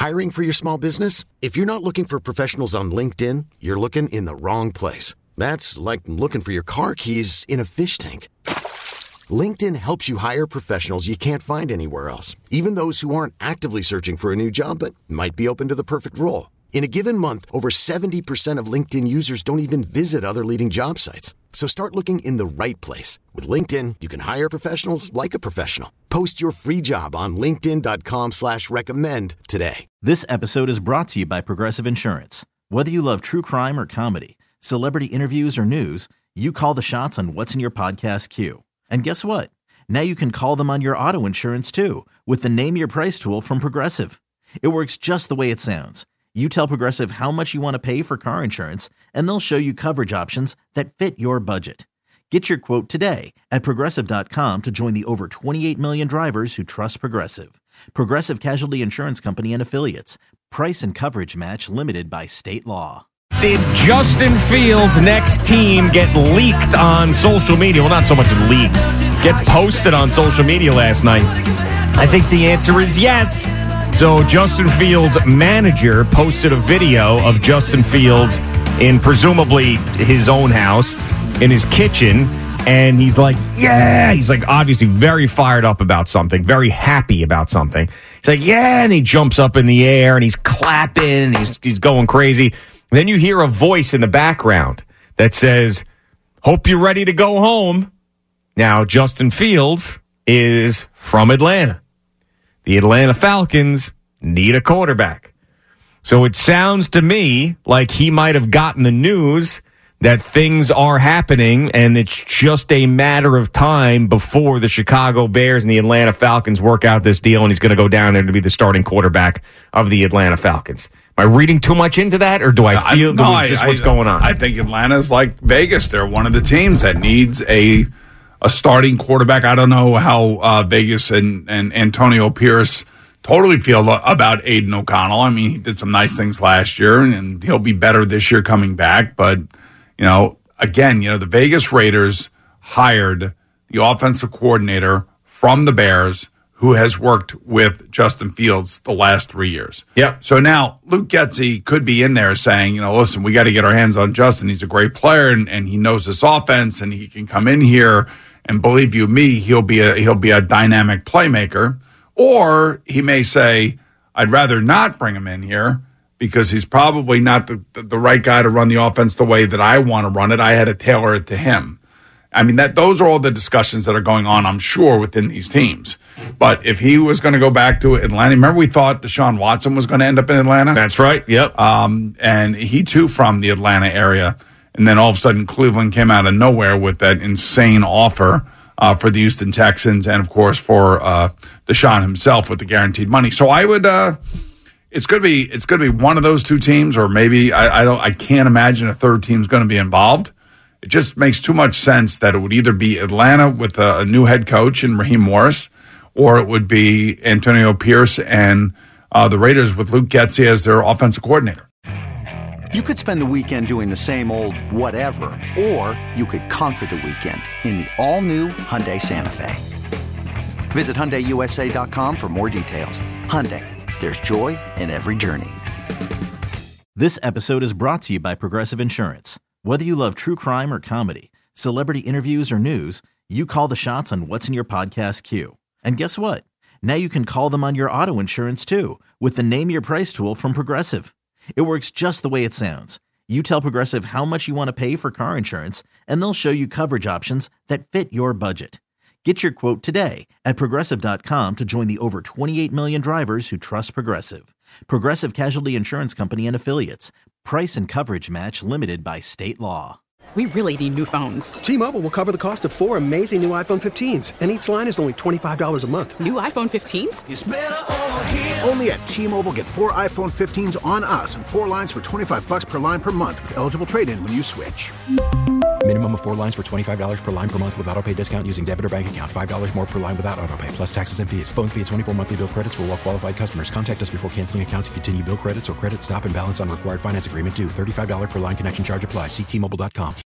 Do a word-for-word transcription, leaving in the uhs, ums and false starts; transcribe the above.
Hiring for your small business? If you're not looking for professionals on LinkedIn, you're looking in the wrong place. That's like looking for your car keys in a fish tank. LinkedIn helps you hire professionals you can't find anywhere else, even those who aren't actively searching for a new job but might be open to the perfect role. In a given month, over seventy percent of LinkedIn users don't even visit other leading job sites. So start looking in the right place. With LinkedIn, you can hire professionals like a professional. Post your free job on linkedin dot com slash recommend today. This episode is brought to you by Progressive Insurance. Whether you love true crime or comedy, celebrity interviews or news, you call the shots on what's in your podcast queue. And guess what? Now you can call them on your auto insurance too with the Name Your Price tool from Progressive. It works just the way it sounds. You tell Progressive how much you want to pay for car insurance, and they'll show you coverage options that fit your budget. Get your quote today at Progressive dot com to join the over twenty-eight million drivers who trust Progressive. Progressive Casualty Insurance Company and Affiliates. Price and coverage match limited by state law. Did Justin Fields' next team get leaked on social media? Well, not so much leaked. Get posted on social media last night? I think the answer is yes. So Justin Fields' manager posted a video of Justin Fields in presumably his own house, in his kitchen, and he's like, yeah! He's like obviously very fired up about something, very happy about something. He's like, yeah! And he jumps up in the air, and he's clapping, and he's, he's going crazy. Then you hear a voice in the background that says, hope you're ready to go home. Now, Justin Fields is from Atlanta. The Atlanta Falcons need a quarterback. So it sounds to me like he might have gotten the news that things are happening, and it's just a matter of time before the Chicago Bears and the Atlanta Falcons work out this deal, and he's going to go down there to be the starting quarterback of the Atlanta Falcons. Am I reading too much into that, or do I feel I, no, is this I, what's I, going on? I think Atlanta's like Vegas. They're one of the teams that needs a a starting quarterback. I don't know how uh, Vegas and, and Antonio Pierce totally feel about Aiden O'Connell. I mean, he did some nice things last year, and, and he'll be better this year coming back. But, you know, again, you know, the Vegas Raiders hired the offensive coordinator from the Bears who has worked with Justin Fields the last three years. Yeah. So now Luke Getsy could be in there saying, you know, listen, we got to get our hands on Justin. He's a great player, and, and he knows this offense, and he can come in here, and believe you me, he'll be a he'll be a dynamic playmaker. Or he may say, I'd rather not bring him in here because he's probably not the, the, the right guy to run the offense the way that I want to run it. I had to tailor it to him. I mean, that those are all the discussions that are going on, I'm sure, within these teams. But if he was going to go back to Atlanta, remember we thought Deshaun Watson was going to end up in Atlanta? That's right, yep. Um, and he, too, from the Atlanta area. And then all of a sudden Cleveland came out of nowhere with that insane offer uh, for the Houston Texans and, of course, for uh, Deshaun himself with the guaranteed money. So I would uh, – it's going to be it's going to be one of those two teams, or maybe I, I don't I can't imagine a third team's going to be involved. It just makes too much sense that it would either be Atlanta with a, a new head coach in Raheem Morris, or it would be Antonio Pierce and uh, the Raiders with Luke Getsy as their offensive coordinator. You could spend the weekend doing the same old whatever, or you could conquer the weekend in the all-new Hyundai Santa Fe. Visit Hyundai U S A dot com for more details. Hyundai, there's joy in every journey. This episode is brought to you by Progressive Insurance. Whether you love true crime or comedy, celebrity interviews or news, you call the shots on what's in your podcast queue. And guess what? Now you can call them on your auto insurance too with the Name Your Price tool from Progressive. It works just the way it sounds. You tell Progressive how much you want to pay for car insurance, and they'll show you coverage options that fit your budget. Get your quote today at Progressive dot com to join the over twenty-eight million drivers who trust Progressive. Progressive Casualty Insurance Company and Affiliates. Price and coverage match limited by state law. We really need new phones. T-Mobile will cover the cost of four amazing new iPhone fifteens, and each line is only twenty-five dollars a month. New iPhone fifteens? It's better over here. Only at T-Mobile, get four iPhone fifteens on us and four lines for twenty-five dollars per line per month with eligible trade-in when you switch. Minimum of four lines for twenty-five dollars per line per month with autopay discount using debit or bank account. five dollars more per line without autopay, plus taxes and fees. Phone fee at twenty-four monthly bill credits for well-qualified customers. Contact us before canceling account to continue bill credits or credit stop and balance on required finance agreement due. thirty-five dollars per line connection charge applies. See T Mobile dot com.